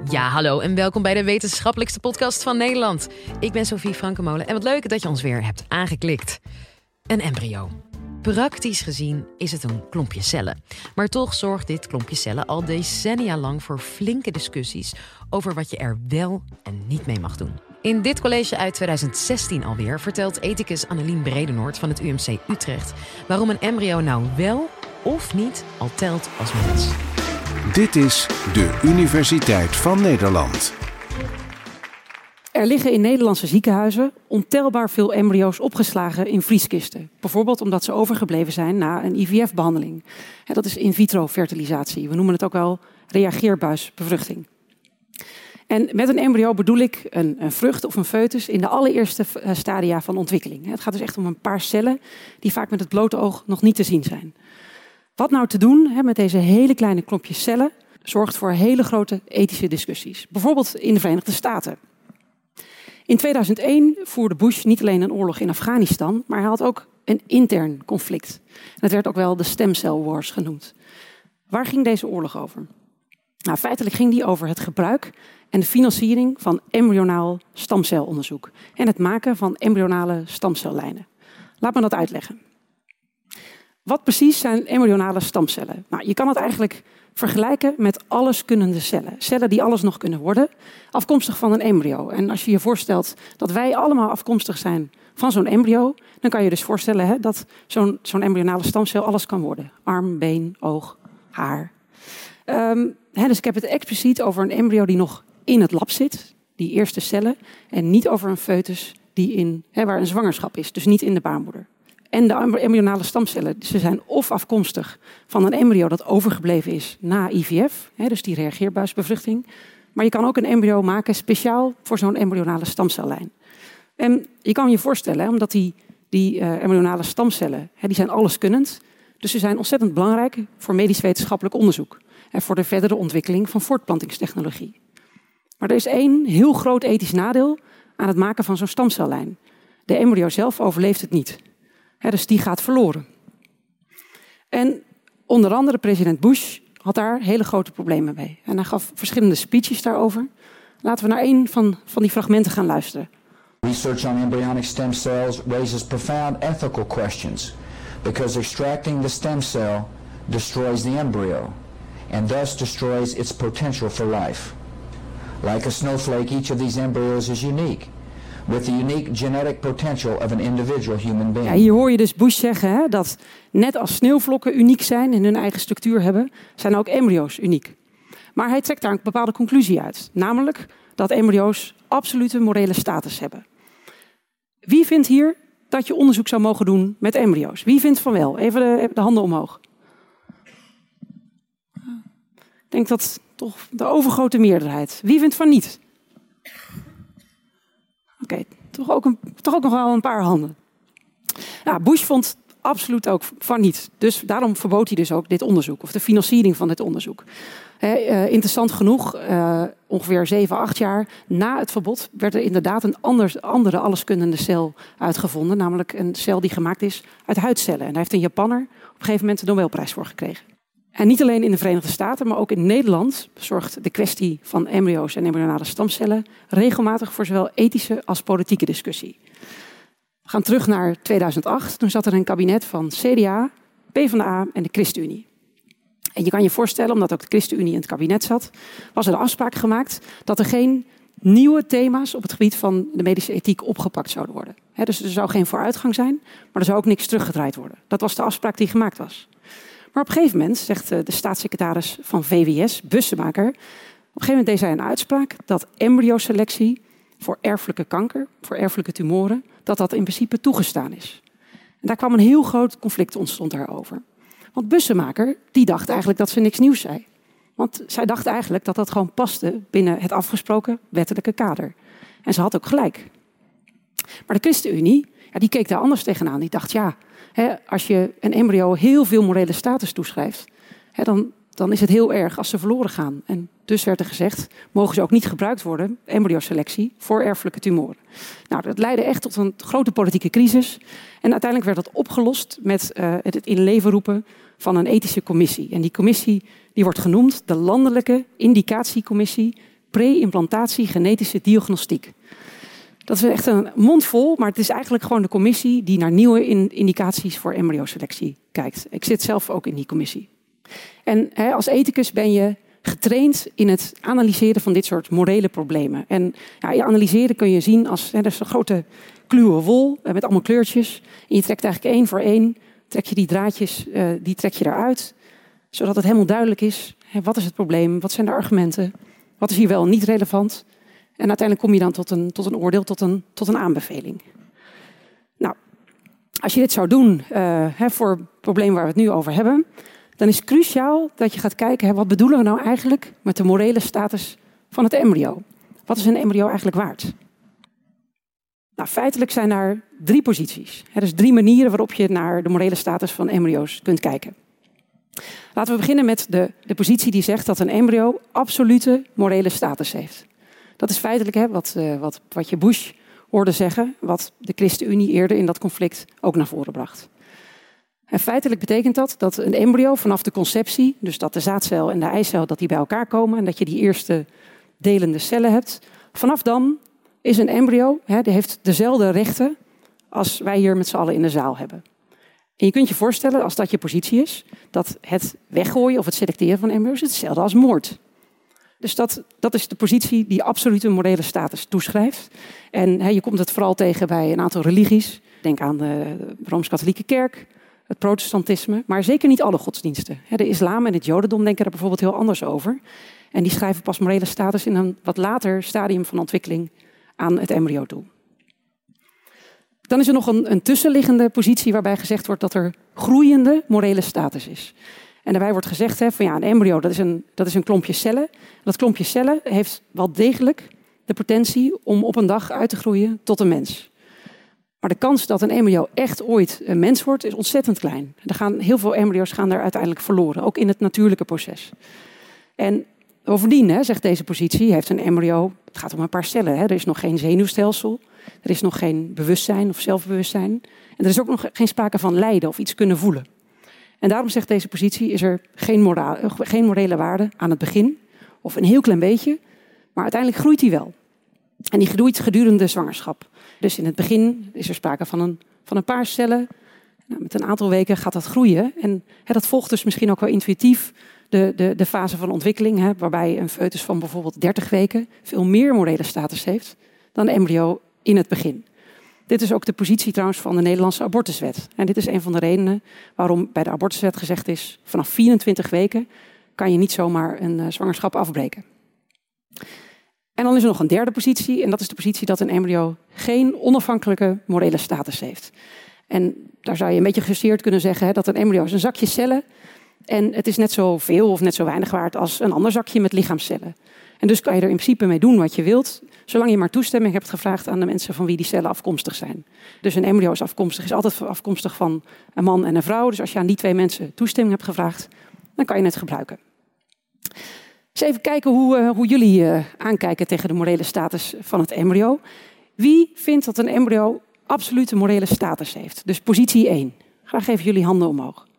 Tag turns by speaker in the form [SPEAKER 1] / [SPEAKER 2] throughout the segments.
[SPEAKER 1] Ja, hallo en welkom bij de wetenschappelijkste podcast van Nederland. Ik ben Sophie Frankemolen en wat leuk dat je ons weer hebt aangeklikt. Een embryo. Praktisch gezien is het een klompje cellen. Maar toch zorgt dit klompje cellen al decennia lang voor flinke discussies over wat je er wel en niet mee mag doen. In dit college uit 2016 alweer vertelt ethicus Annelien Bredenoord van het UMC Utrecht waarom een embryo nou wel of niet al telt als mens.
[SPEAKER 2] Dit is de Universiteit van Nederland.
[SPEAKER 3] Er liggen in Nederlandse ziekenhuizen ontelbaar veel embryo's opgeslagen in vrieskisten. Bijvoorbeeld omdat ze overgebleven zijn na een IVF-behandeling. Dat is in vitro fertilisatie. We noemen het ook wel reageerbuisbevruchting. En met een embryo bedoel ik een vrucht of een foetus in de allereerste stadia van ontwikkeling. Het gaat dus echt om een paar cellen die vaak met het blote oog nog niet te zien zijn. Wat nou te doen met deze hele kleine klompjes cellen zorgt voor hele grote ethische discussies. Bijvoorbeeld in de Verenigde Staten. In 2001 voerde Bush niet alleen een oorlog in Afghanistan, maar hij had ook een intern conflict. Het werd ook wel de Stem Cell Wars genoemd. Waar ging deze oorlog over? Nou, feitelijk ging die over het gebruik en de financiering van embryonaal stamcelonderzoek en het maken van embryonale stamcellijnen. Laat me dat uitleggen. Wat precies zijn embryonale stamcellen? Nou, je kan het eigenlijk vergelijken met alleskunnende cellen. Cellen die alles nog kunnen worden, afkomstig van een embryo. En als je je voorstelt dat wij allemaal afkomstig zijn van zo'n embryo, dan kan je dus voorstellen dat zo'n embryonale stamcel alles kan worden. Arm, been, oog, haar. Dus ik heb het expliciet over een embryo die nog in het lab zit, die eerste cellen, en niet over een foetus waar een zwangerschap is, dus niet in de baarmoeder. En de embryonale stamcellen, ze zijn of afkomstig van een embryo dat overgebleven is na IVF, dus die reageerbuisbevruchting. Maar je kan ook een embryo maken speciaal voor zo'n embryonale stamcellijn. En je kan je voorstellen, omdat die embryonale stamcellen, die zijn alleskunnend. Dus ze zijn ontzettend belangrijk voor medisch wetenschappelijk onderzoek. En voor de verdere ontwikkeling van voortplantingstechnologie. Maar er is één heel groot ethisch nadeel aan het maken van zo'n stamcellijn. De embryo zelf overleeft het niet. Dus die gaat verloren. En onder andere president Bush had daar hele grote problemen mee. En hij gaf verschillende speeches daarover. Laten we naar één van die fragmenten gaan luisteren.
[SPEAKER 4] Research on embryonic stem cells raises profound ethical questions because extracting the stem cell destroys the embryo and thus destroys its potential for life. Like a snowflake, each of these embryos is unique, with the unique genetic potential of an individual human being.
[SPEAKER 3] Ja, hier hoor je dus Bush zeggen dat net als sneeuwvlokken uniek zijn en hun eigen structuur hebben, zijn ook embryo's uniek. Maar hij trekt daar een bepaalde conclusie uit, namelijk dat embryo's absolute morele status hebben. Wie vindt hier dat je onderzoek zou mogen doen met embryo's? Wie vindt van wel? Even de handen omhoog. Ik denk dat toch de overgrote meerderheid. Wie vindt van niet? Oké, toch ook nog wel een paar handen. Ja, Bush vond absoluut ook van niet. Dus daarom verbood hij dus ook dit onderzoek. Of de financiering van dit onderzoek. Interessant genoeg, ongeveer 7, 8 jaar na het verbod werd er inderdaad een andere alleskunnende cel uitgevonden. Namelijk een cel die gemaakt is uit huidcellen. En daar heeft een Japanner op een gegeven moment de Nobelprijs voor gekregen. En niet alleen in de Verenigde Staten, maar ook in Nederland zorgt de kwestie van embryo's en embryonale stamcellen regelmatig voor zowel ethische als politieke discussie. We gaan terug naar 2008. Toen zat er een kabinet van CDA, PvdA en de ChristenUnie. En je kan je voorstellen, omdat ook de ChristenUnie in het kabinet zat, was er de afspraak gemaakt dat er geen nieuwe thema's op het gebied van de medische ethiek opgepakt zouden worden. Dus er zou geen vooruitgang zijn, maar er zou ook niks teruggedraaid worden. Dat was de afspraak die gemaakt was. Maar op een gegeven moment zegt de staatssecretaris van VWS, Bussemaker, op een gegeven moment deed zij een uitspraak dat embryoselectie voor erfelijke kanker, voor erfelijke tumoren, dat in principe toegestaan is. En daar kwam een heel groot conflict ontstond daarover. Want Bussemaker, die dacht eigenlijk dat ze niks nieuws zei. Want zij dacht eigenlijk dat dat gewoon paste binnen het afgesproken wettelijke kader. En ze had ook gelijk. Maar de ChristenUnie, die keek daar anders tegenaan. Die dacht, als je een embryo heel veel morele status toeschrijft, dan is het heel erg als ze verloren gaan. En dus werd er gezegd, mogen ze ook niet gebruikt worden, embryoselectie, voor erfelijke tumoren. Nou, dat leidde echt tot een grote politieke crisis. En uiteindelijk werd dat opgelost met het in leven roepen van een ethische commissie. En die commissie die wordt genoemd de Landelijke Indicatiecommissie pre-implantatie genetische diagnostiek. Dat is echt een mond vol, maar het is eigenlijk gewoon de commissie die naar nieuwe indicaties voor embryoselectie kijkt. Ik zit zelf ook in die commissie. En als ethicus ben je getraind in het analyseren van dit soort morele problemen. En ja, analyseren kun je zien als er is een grote kluwe wol met allemaal kleurtjes. En je trekt eigenlijk één voor één, trek je die draadjes, die trek je eruit, zodat het helemaal duidelijk is. Wat is het probleem? Wat zijn de argumenten? Wat is hier wel niet relevant? En uiteindelijk kom je dan tot een oordeel, tot een aanbeveling. Nou, als je dit zou doen voor het probleem waar we het nu over hebben, dan is het cruciaal dat je gaat kijken, wat bedoelen we nou eigenlijk met de morele status van het embryo? Wat is een embryo eigenlijk waard? Nou, feitelijk zijn er 3 posities. Er zijn 3 manieren waarop je naar de morele status van embryo's kunt kijken. Laten we beginnen met de positie die zegt dat een embryo absolute morele status heeft. Dat is feitelijk wat je Bush hoorde zeggen, wat de ChristenUnie eerder in dat conflict ook naar voren bracht. En feitelijk betekent dat een embryo vanaf de conceptie, dus dat de zaadcel en de eicel dat die bij elkaar komen en dat je die eerste delende cellen hebt, vanaf dan is een embryo, die heeft dezelfde rechten als wij hier met z'n allen in de zaal hebben. En je kunt je voorstellen, als dat je positie is, dat het weggooien of het selecteren van embryo's is hetzelfde als moord. Dus dat is de positie die absolute morele status toeschrijft. En je komt het vooral tegen bij een aantal religies. Denk aan de Rooms-Katholieke Kerk, het protestantisme, maar zeker niet alle godsdiensten. De islam en het jodendom denken daar bijvoorbeeld heel anders over. En die schrijven pas morele status in een wat later stadium van ontwikkeling aan het embryo toe. Dan is er nog een tussenliggende positie waarbij gezegd wordt dat er groeiende morele status is. En daarbij wordt gezegd van een embryo dat is een klompje cellen. Dat klompje cellen heeft wel degelijk de potentie om op een dag uit te groeien tot een mens. Maar de kans dat een embryo echt ooit een mens wordt is ontzettend klein. Heel veel embryo's gaan daar uiteindelijk verloren, ook in het natuurlijke proces. En bovendien, zegt deze positie, heeft een embryo, het gaat om een paar cellen. Er is nog geen zenuwstelsel, er is nog geen bewustzijn of zelfbewustzijn. En er is ook nog geen sprake van lijden of iets kunnen voelen. En daarom zegt deze positie, is er geen morele waarde aan het begin, of een heel klein beetje, maar uiteindelijk groeit die wel. En die groeit gedurende zwangerschap. Dus in het begin is er sprake van een paar cellen. Nou, met een aantal weken gaat dat groeien. En dat volgt dus misschien ook wel intuïtief de fase van ontwikkeling, waarbij een foetus van bijvoorbeeld 30 weken veel meer morele status heeft dan een embryo in het begin. Dit is ook de positie trouwens van de Nederlandse abortuswet. En dit is een van de redenen waarom bij de abortuswet gezegd is, vanaf 24 weken kan je niet zomaar een zwangerschap afbreken. En dan is er nog een derde positie, en dat is de positie dat een embryo geen onafhankelijke morele status heeft. En daar zou je een beetje gegeneerd kunnen zeggen dat een embryo is een zakje cellen en het is net zo veel of net zo weinig waard als een ander zakje met lichaamscellen. En dus kan je er in principe mee doen wat je wilt, zolang je maar toestemming hebt gevraagd aan de mensen van wie die cellen afkomstig zijn. Dus een embryo is altijd afkomstig van een man en een vrouw. Dus als je aan die 2 mensen toestemming hebt gevraagd, dan kan je het gebruiken. Dus even kijken hoe jullie aankijken tegen de morele status van het embryo. Wie vindt dat een embryo absolute morele status heeft? Dus positie 1. Graag even jullie handen omhoog.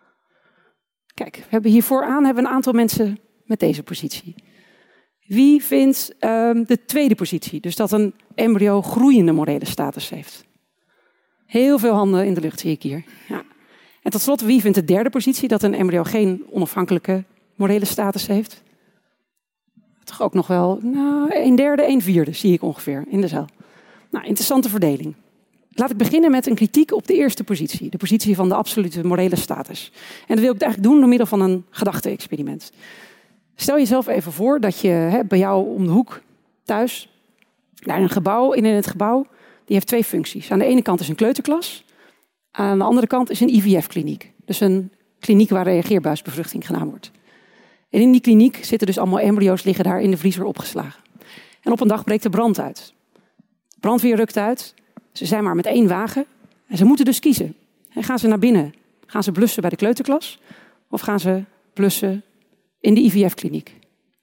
[SPEAKER 3] Kijk, we hebben hier vooraan een aantal mensen met deze positie. Wie vindt de tweede positie? Dus dat een embryo groeiende morele status heeft. Heel veel handen in de lucht zie ik hier. Ja. En tot slot, wie vindt de derde positie? Dat een embryo geen onafhankelijke morele status heeft. Toch ook nog wel 1/3, 1/4 zie ik ongeveer in de zaal. Nou, interessante verdeling. Laat ik beginnen met een kritiek op de eerste positie. De positie van de absolute morele status. En dat wil ik eigenlijk doen door middel van een gedachte-experiment. Stel jezelf even voor dat je bij jou om de hoek thuis, daar een gebouw, in het gebouw, die heeft 2 functies. Aan de ene kant is een kleuterklas, aan de andere kant is een IVF-kliniek. Dus een kliniek waar reageerbuisbevruchting gedaan wordt. En in die kliniek zitten dus allemaal embryo's, liggen daar in de vriezer opgeslagen. En op een dag breekt er brand uit. De brandweer rukt uit, ze zijn maar met 1 wagen en ze moeten dus kiezen. En gaan ze naar binnen? Gaan ze blussen bij de kleuterklas? Of gaan ze blussen in de IVF-kliniek?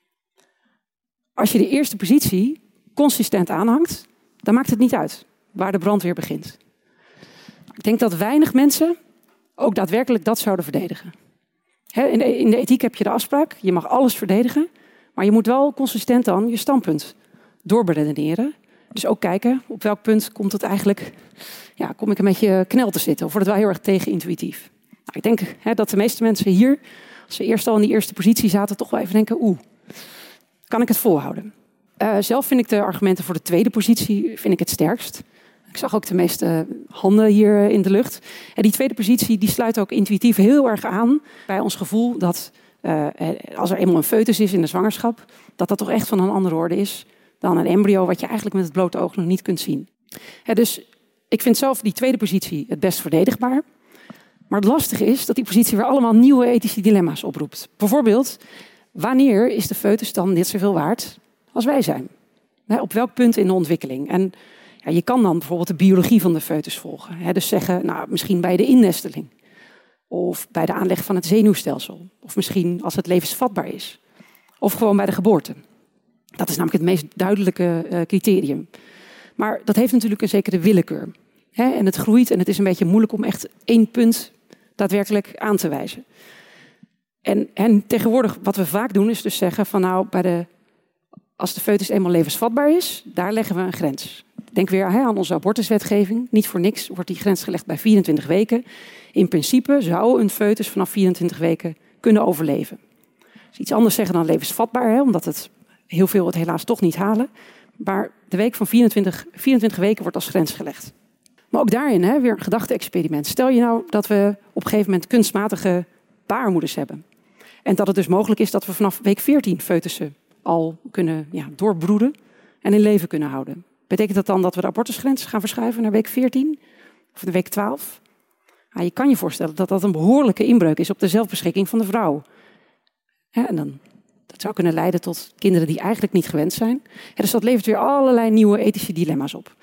[SPEAKER 3] Als je de eerste positie consistent aanhangt, dan maakt het niet uit waar de brandweer begint. Ik denk dat weinig mensen ook daadwerkelijk dat zouden verdedigen. In de ethiek heb je de afspraak, je mag alles verdedigen, Maar je moet wel consistent dan je standpunt doorberedeneren. Dus ook kijken op welk punt komt het eigenlijk, kom ik een beetje knel te zitten. Of wordt het wel heel erg tegenintuïtief. Nou, ik denk dat de meeste mensen hier, als ze eerst al in die eerste positie zaten, toch wel even denken, kan ik het volhouden? Zelf vind ik de argumenten voor de tweede positie het sterkst. Ik zag ook de meeste handen hier in de lucht. En die tweede positie die sluit ook intuïtief heel erg aan bij ons gevoel dat als er eenmaal een foetus is in de zwangerschap, dat toch echt van een andere orde is dan een embryo wat je eigenlijk met het blote oog nog niet kunt zien. Dus ik vind zelf die tweede positie het best verdedigbaar. Maar het lastige is dat die positie weer allemaal nieuwe ethische dilemma's oproept. Bijvoorbeeld, wanneer is de foetus dan net zoveel waard als wij zijn? Op welk punt in de ontwikkeling? En je kan dan bijvoorbeeld de biologie van de foetus volgen. Dus zeggen, misschien bij de innesteling. Of bij de aanleg van het zenuwstelsel. Of misschien als het levensvatbaar is. Of gewoon bij de geboorte. Dat is namelijk het meest duidelijke criterium. Maar dat heeft natuurlijk een zekere willekeur. En het groeit en het is een beetje moeilijk om echt één punt daadwerkelijk aan te wijzen. En tegenwoordig wat we vaak doen is dus zeggen van als de foetus eenmaal levensvatbaar is, daar leggen we een grens. Denk weer aan onze abortuswetgeving. Niet voor niks wordt die grens gelegd bij 24 weken. In principe zou een foetus vanaf 24 weken kunnen overleven. Dat is iets anders zeggen dan levensvatbaar, omdat het heel veel het helaas toch niet halen. Maar de week van 24 weken wordt als grens gelegd. Maar ook daarin weer een gedachte-experiment. Stel je nou dat we op een gegeven moment kunstmatige baarmoeders hebben. En dat het dus mogelijk is dat we vanaf week 14 foetussen al kunnen doorbroeden en in leven kunnen houden. Betekent dat dan dat we de abortusgrens gaan verschuiven naar week 14 of de week 12? Je kan je voorstellen dat dat een behoorlijke inbreuk is op de zelfbeschikking van de vrouw. En dan, dat zou kunnen leiden tot kinderen die eigenlijk niet gewend zijn. Dus dat levert weer allerlei nieuwe ethische dilemma's op.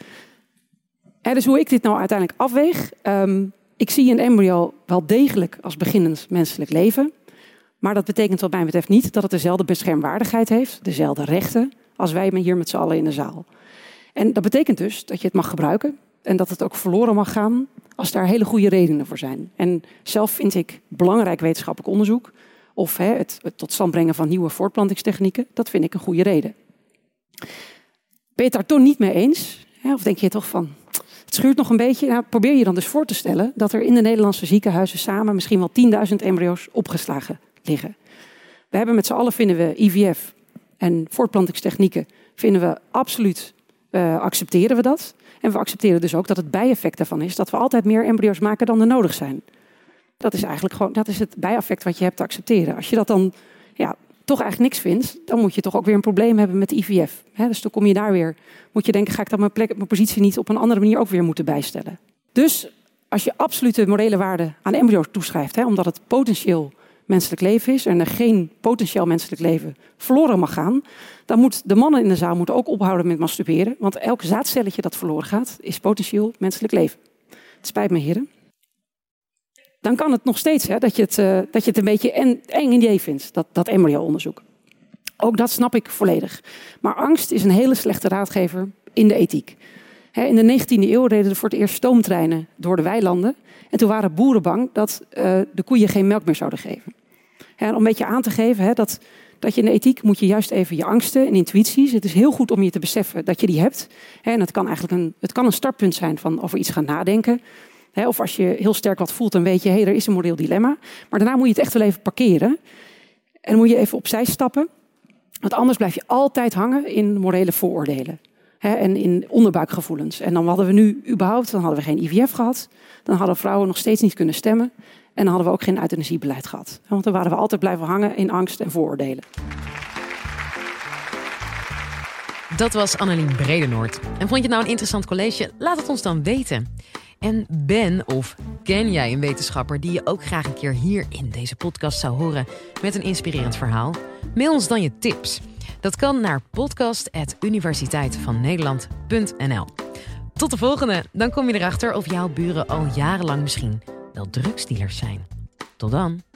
[SPEAKER 3] Dus hoe ik dit nou uiteindelijk afweeg. Ik zie een embryo wel degelijk als beginnend menselijk leven. Maar dat betekent wat mij betreft niet dat het dezelfde beschermwaardigheid heeft, dezelfde rechten, als wij hier met z'n allen in de zaal. En dat betekent dus dat je het mag gebruiken en dat het ook verloren mag gaan als daar hele goede redenen voor zijn. En zelf vind ik belangrijk wetenschappelijk onderzoek of het tot stand brengen van nieuwe voortplantingstechnieken, dat vind ik een goede reden. Ben je het daar toch niet mee eens? Of denk je toch van, het schuurt nog een beetje? Probeer je dan dus voor te stellen dat er in de Nederlandse ziekenhuizen samen misschien wel 10.000 embryo's opgeslagen liggen. We hebben met z'n allen, vinden we IVF en voortplantingstechnieken, vinden we absoluut, accepteren we dat. En we accepteren dus ook dat het bijeffect daarvan is dat we altijd meer embryo's maken dan er nodig zijn. Dat is eigenlijk gewoon, dat is het bijeffect wat je hebt te accepteren. Als je dat dan toch eigenlijk niks vindt, dan moet je toch ook weer een probleem hebben met de IVF. Dus dan kom je daar weer, moet je denken, ga ik dan mijn positie niet op een andere manier ook weer moeten bijstellen. Dus als je absolute morele waarde aan embryo's toeschrijft, omdat het potentieel menselijk leven is en er geen potentieel menselijk leven verloren mag gaan, dan moeten de mannen in de zaal ook ophouden met masturberen, want elk zaadcelletje dat verloren gaat, is potentieel menselijk leven. Het spijt me, heren. Dan kan het nog steeds dat je het een beetje eng idee vindt, dat embryo-onderzoek. Ook dat snap ik volledig. Maar angst is een hele slechte raadgever in de ethiek. In de 19e eeuw reden er voor het eerst stoomtreinen door de weilanden. En toen waren boeren bang dat de koeien geen melk meer zouden geven. En om een beetje aan te geven dat je in de ethiek moet je juist even je angsten en intuïties. Het is heel goed om je te beseffen dat je die hebt. En het kan eigenlijk een startpunt zijn van over iets gaan nadenken. Of als je heel sterk wat voelt, dan weet je, er is een moreel dilemma. Maar daarna moet je het echt wel even parkeren. En dan moet je even opzij stappen. Want anders blijf je altijd hangen in morele vooroordelen. En in onderbuikgevoelens. En dan hadden we nu überhaupt, dan hadden we geen IVF gehad. Dan hadden vrouwen nog steeds niet kunnen stemmen. En dan hadden we ook geen euthanasiebeleid gehad. Want dan waren we altijd blijven hangen in angst en vooroordelen.
[SPEAKER 1] Dat was Annelien Bredenoord. En vond je het nou een interessant college? Laat het ons dan weten. En ken jij een wetenschapper die je ook graag een keer hier in deze podcast zou horen met een inspirerend verhaal? Mail ons dan je tips. Dat kan naar podcast@universiteitvannederland.nl. Tot de volgende. Dan kom je erachter of jouw buren al jarenlang misschien wel drugsdealers zijn. Tot dan.